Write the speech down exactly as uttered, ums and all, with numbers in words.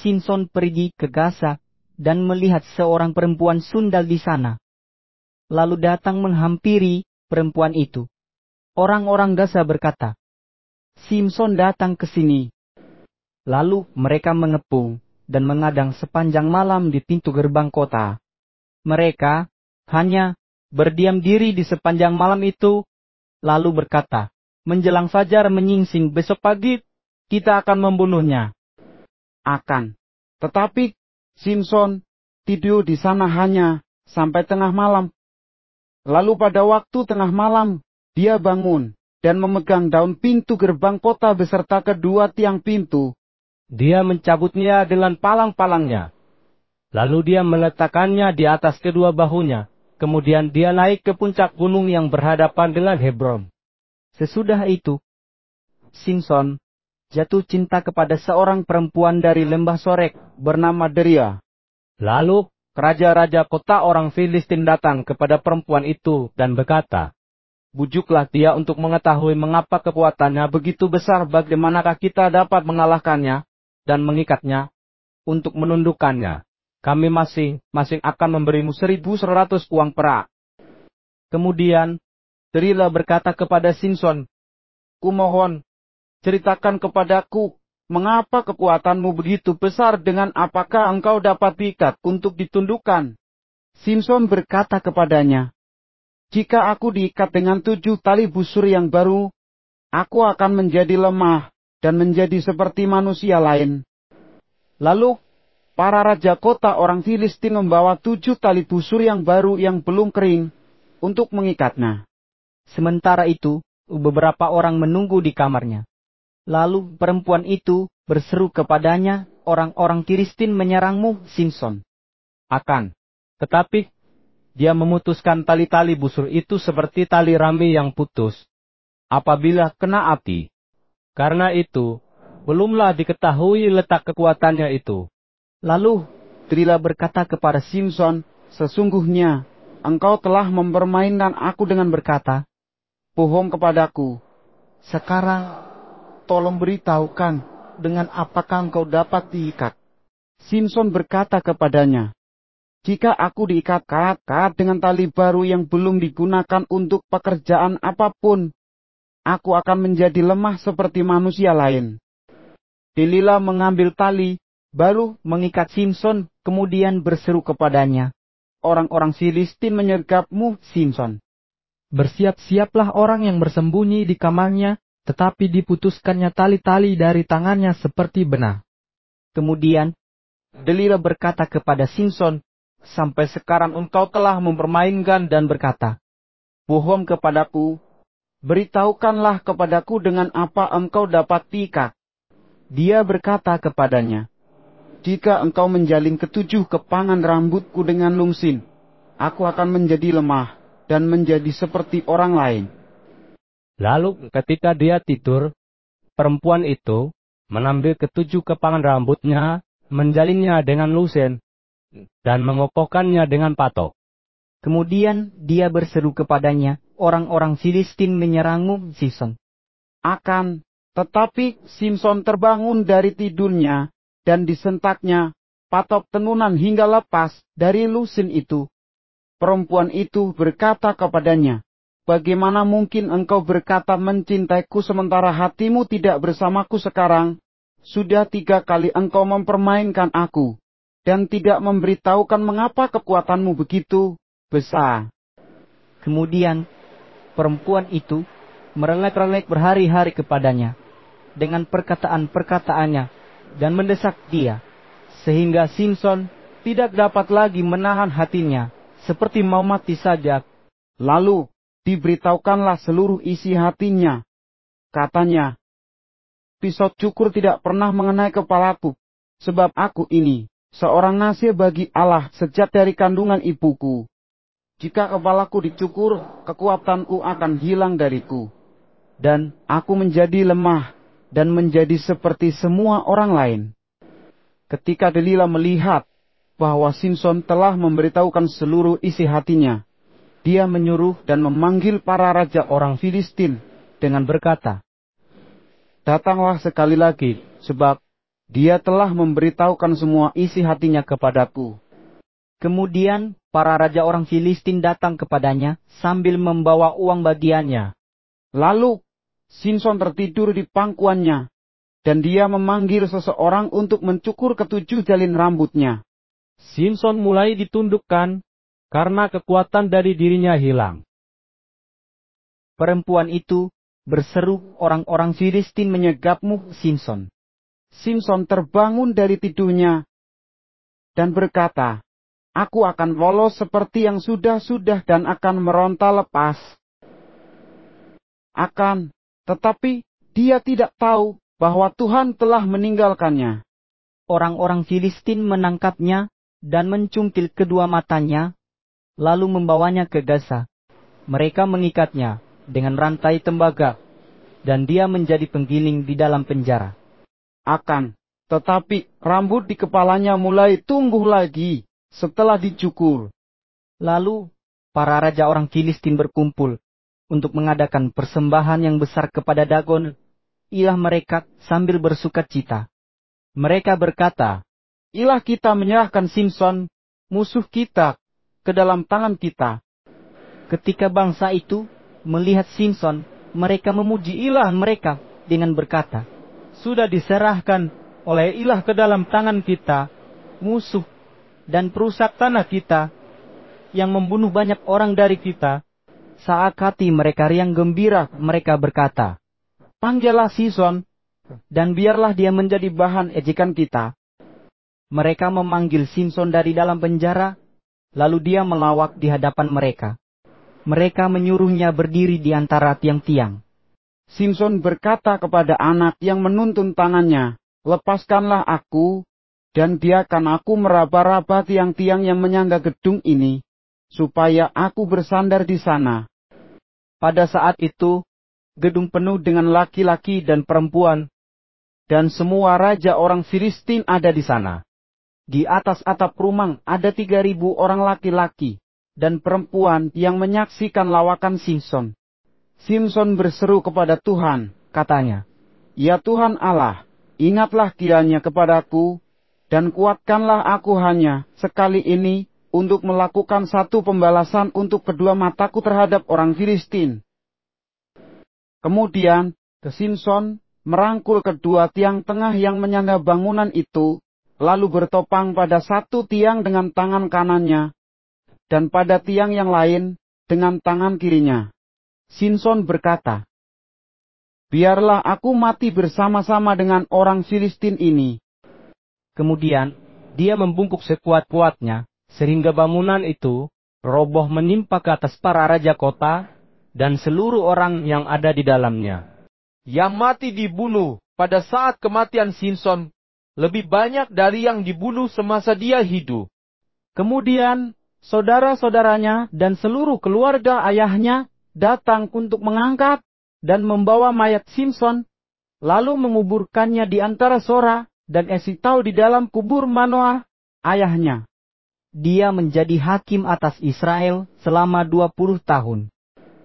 Simson pergi ke Gaza dan melihat seorang perempuan sundal di sana. Lalu datang menghampiri perempuan itu. Orang-orang Gaza berkata, "Simson datang ke sini." Lalu mereka mengepung dan mengadang sepanjang malam di pintu gerbang kota. Mereka hanya berdiam diri di sepanjang malam itu, lalu berkata, "Menjelang fajar menyingsing besok pagi, kita akan membunuhnya." Akan tetapi Simson tidur di sana hanya sampai tengah malam. Lalu pada waktu tengah malam, dia bangun dan memegang daun pintu gerbang kota beserta kedua tiang pintu. Dia mencabutnya dengan palang-palangnya. Lalu dia meletakkannya di atas kedua bahunya. Kemudian dia naik ke puncak gunung yang berhadapan dengan Hebron. Sesudah itu, Simson jatuh cinta kepada seorang perempuan dari lembah Sorek bernama Deria. Lalu, raja-raja kota orang Filistin datang kepada perempuan itu dan berkata, "Bujuklah dia untuk mengetahui mengapa kekuatannya begitu besar, bagaimanakah kita dapat mengalahkannya dan mengikatnya untuk menundukkannya. Kami masing-masing akan memberimu seribu seratus uang perak." Kemudian, Delila berkata kepada Simson, "Kumohon, ceritakan kepadaku, mengapa kekuatanmu begitu besar, dengan apakah engkau dapat diikat untuk ditundukkan?" Simson berkata kepadanya, "Jika aku diikat dengan tujuh tali busur yang baru, aku akan menjadi lemah dan menjadi seperti manusia lain." Lalu, para raja kota orang Filistin membawa tujuh tali busur yang baru yang belum kering untuk mengikatnya. Sementara itu, beberapa orang menunggu di kamarnya. Lalu perempuan itu berseru kepadanya, "Orang-orang Filistin menyerangmu, Simson." Akan tetapi, dia memutuskan tali-tali busur itu seperti tali rami yang putus apabila kena api. Karena itu, belumlah diketahui letak kekuatannya itu. Lalu Delila berkata kepada Simson, "Sesungguhnya engkau telah mempermainkan aku dengan berkata, 'Bohong kepadaku.' Sekarang tolong beritahukan, dengan apakah engkau dapat diikat?" Simson berkata kepadanya, "Jika aku diikat-ikat dengan tali baru yang belum digunakan untuk pekerjaan apapun, aku akan menjadi lemah seperti manusia lain." Delila mengambil tali baru mengikat Simson, kemudian berseru kepadanya, "Orang-orang Filistin menyergapmu, Simson." Bersiap-siaplah orang yang bersembunyi di kamarnya, tetapi diputuskannya tali-tali dari tangannya seperti benang. Kemudian Delila berkata kepada Simson, "Sampai sekarang engkau telah mempermainkan dan berkata, 'Bohong kepadaku.' Beritahukanlah kepadaku dengan apa engkau dapat diikat." Dia berkata kepadanya, "Jika engkau menjalin ketujuh kepangan rambutku dengan lungsin, aku akan menjadi lemah dan menjadi seperti orang lain." Lalu ketika dia tidur, perempuan itu mengambil ketujuh kepangan rambutnya, menjalinnya dengan lusen, dan mengokohkannya dengan patok. Kemudian dia berseru kepadanya, "Orang-orang Filistin menyerangmu, Simson." Akan tetapi Simson terbangun dari tidurnya, dan disentaknya patok tenunan hingga lepas dari lusin itu. Perempuan itu berkata kepadanya, "Bagaimana mungkin engkau berkata mencintaiku sementara hatimu tidak bersamaku sekarang? Sudah tiga kali engkau mempermainkan aku, dan tidak memberitahukan mengapa kekuatanmu begitu besar." Kemudian perempuan itu merelek-relek berhari-hari kepadanya dengan perkataan-perkataannya dan mendesak dia, sehingga Simson tidak dapat lagi menahan hatinya, seperti mau mati saja. Lalu diberitahukanlah seluruh isi hatinya. Katanya, "Pisau cukur tidak pernah mengenai kepalaku, sebab aku ini seorang nasir bagi Allah sejak dari kandungan ibuku. Jika kepalaku dicukur, kekuatanku akan hilang dariku, dan aku menjadi lemah dan menjadi seperti semua orang lain." Ketika Delila melihat bahwa Simson telah memberitahukan seluruh isi hatinya, dia menyuruh dan memanggil para raja orang Filistin dengan berkata, "Datanglah sekali lagi, sebab Dia telah memberitahukan semua isi hatinya kepadaku. Kemudian para raja orang Filistin datang kepadanya sambil membawa uang bagiannya. Lalu Simson tertidur di pangkuannya, dan dia memanggil seseorang untuk mencukur ketujuh jalin rambutnya. Simson mulai ditundukkan karena kekuatan dari dirinya hilang. Perempuan itu berseru, orang-orang Filistin menyegapmu, Simson. Simson terbangun dari tidurnya dan berkata, Aku akan polos seperti yang sudah-sudah dan akan meronta lepas. Akan, tetapi dia tidak tahu bahwa Tuhan telah meninggalkannya. Orang-orang Filistin menangkapnya dan mencungkil kedua matanya, lalu membawanya ke Gaza. Mereka mengikatnya dengan rantai tembaga, dan dia menjadi penggiling di dalam penjara. Akan, tetapi rambut di kepalanya mulai tumbuh lagi setelah dicukur. Lalu para raja orang Filistin berkumpul untuk mengadakan persembahan yang besar kepada Dagon, ilah mereka, sambil bersukacita. Mereka berkata, Ilah kita menyerahkan Simson, musuh kita, ke dalam tangan kita. Ketika bangsa itu melihat Simson, mereka memuji ilah mereka dengan berkata, Sudah diserahkan oleh ilah ke dalam tangan kita, musuh dan perusak tanah kita, yang membunuh banyak orang dari kita. Saat hati mereka riang gembira, mereka berkata, Panggillah Simson, dan biarlah dia menjadi bahan ejekan kita. Mereka memanggil Simson dari dalam penjara, lalu dia melawak di hadapan mereka. Mereka menyuruhnya berdiri di antara tiang-tiang. Simson berkata kepada anak yang menuntun tangannya, Lepaskanlah aku, dan biarkan aku meraba-raba tiang-tiang yang menyangga gedung ini, supaya aku bersandar di sana. Pada saat itu, gedung penuh dengan laki-laki dan perempuan, dan semua raja orang Filistin ada di sana. Di atas atap rumah ada tiga ribu orang laki-laki dan perempuan yang menyaksikan lawakan Simson. Simson berseru kepada Tuhan, katanya, Ya Tuhan Allah, ingatlah kiranya kepadaku, dan kuatkanlah aku hanya sekali ini untuk melakukan satu pembalasan untuk kedua mataku terhadap orang Filistin. Kemudian, Simson merangkul kedua tiang tengah yang menyangga bangunan itu, lalu bertopang pada satu tiang dengan tangan kanannya, dan pada tiang yang lain dengan tangan kirinya. Simson berkata, Biarlah aku mati bersama-sama dengan orang Filistin ini. Kemudian, dia membungkuk sekuat-kuatnya, sehingga bangunan itu roboh menimpa ke atas para raja kota, dan seluruh orang yang ada di dalamnya. Yang mati dibunuh pada saat kematian Simson lebih banyak dari yang dibunuh semasa dia hidup. Kemudian, saudara-saudaranya dan seluruh keluarga ayahnya datang untuk mengangkat dan membawa mayat Simson, lalu menguburkannya di antara Sora dan Esitau di dalam kubur Manoah, ayahnya. Dia menjadi hakim atas Israel selama dua puluh tahun.